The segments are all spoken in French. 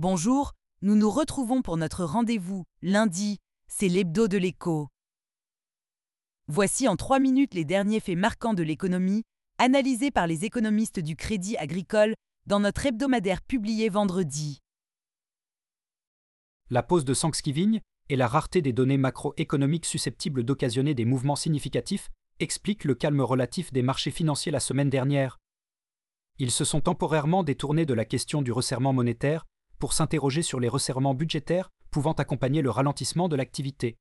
Bonjour, nous nous retrouvons pour notre rendez-vous, lundi, c'est l'hebdo de l'écho. Voici en 3 minutes les derniers faits marquants de l'économie, analysés par les économistes du Crédit Agricole dans notre hebdomadaire publié vendredi. La pause de Thanksgiving et la rareté des données macroéconomiques susceptibles d'occasionner des mouvements significatifs expliquent le calme relatif des marchés financiers la semaine dernière. Ils se sont temporairement détournés de la question du resserrement monétaire pour s'interroger sur les resserrements budgétaires pouvant accompagner le ralentissement de l'activité.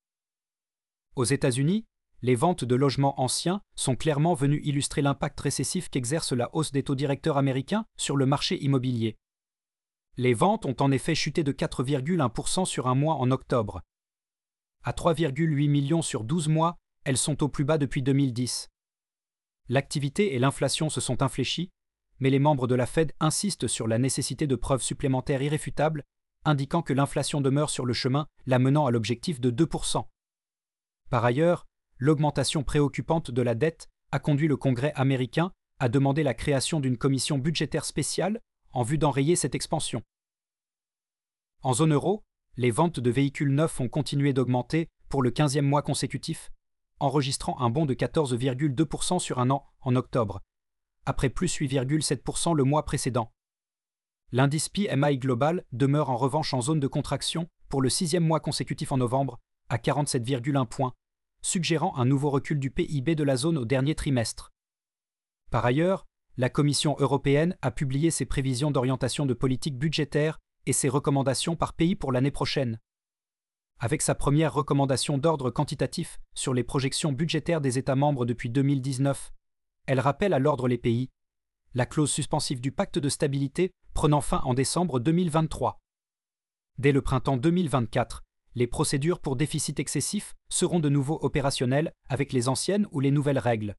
Aux États-Unis, les ventes de logements anciens sont clairement venues illustrer l'impact récessif qu'exerce la hausse des taux directeurs américains sur le marché immobilier. Les ventes ont en effet chuté de 4,1% sur un mois en octobre. À 3,8 millions sur 12 mois, elles sont au plus bas depuis 2010. L'activité et l'inflation se sont infléchies, mais les membres de la Fed insistent sur la nécessité de preuves supplémentaires irréfutables, indiquant que l'inflation demeure sur le chemin, la menant à l'objectif de 2%. Par ailleurs, l'augmentation préoccupante de la dette a conduit le Congrès américain à demander la création d'une commission budgétaire spéciale en vue d'enrayer cette expansion. En zone euro, les ventes de véhicules neufs ont continué d'augmenter pour le 15e mois consécutif, enregistrant un bond de 14,2% sur un an en octobre, après plus 8,7% le mois précédent. L'indice PMI global demeure en revanche en zone de contraction pour le 6e mois consécutif en novembre, à 47,1 points, suggérant un nouveau recul du PIB de la zone au dernier trimestre. Par ailleurs, la Commission européenne a publié ses prévisions d'orientation de politique budgétaire et ses recommandations par pays pour l'année prochaine. Avec sa première recommandation d'ordre quantitatif sur les projections budgétaires des États membres depuis 2019, elle rappelle à l'ordre les pays, la clause suspensive du pacte de stabilité prenant fin en décembre 2023. Dès le printemps 2024, les procédures pour déficit excessif seront de nouveau opérationnelles avec les anciennes ou les nouvelles règles.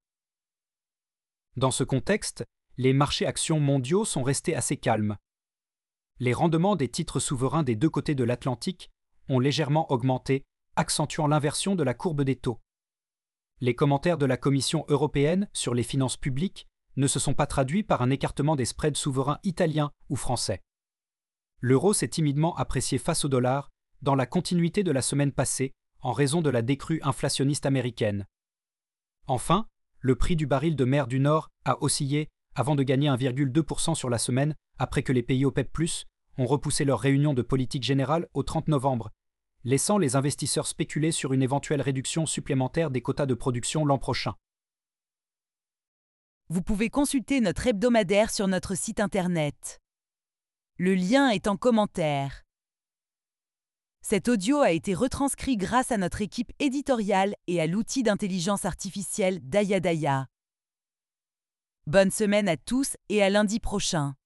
Dans ce contexte, les marchés actions mondiaux sont restés assez calmes. Les rendements des titres souverains des deux côtés de l'Atlantique ont légèrement augmenté, accentuant l'inversion de la courbe des taux. Les commentaires de la Commission européenne sur les finances publiques ne se sont pas traduits par un écartement des spreads souverains italiens ou français. L'euro s'est timidement apprécié face au dollar dans la continuité de la semaine passée en raison de la décrue inflationniste américaine. Enfin, le prix du baril de mer du Nord a oscillé avant de gagner 1,2% sur la semaine après que les pays OPEP+ ont repoussé leur réunion de politique générale au 30 novembre, laissant les investisseurs spéculer sur une éventuelle réduction supplémentaire des quotas de production l'an prochain. Vous pouvez consulter notre hebdomadaire sur notre site internet. Le lien est en commentaire. Cet audio a été retranscrit grâce à notre équipe éditoriale et à l'outil d'intelligence artificielle Daya Daya. Bonne semaine à tous et à lundi prochain.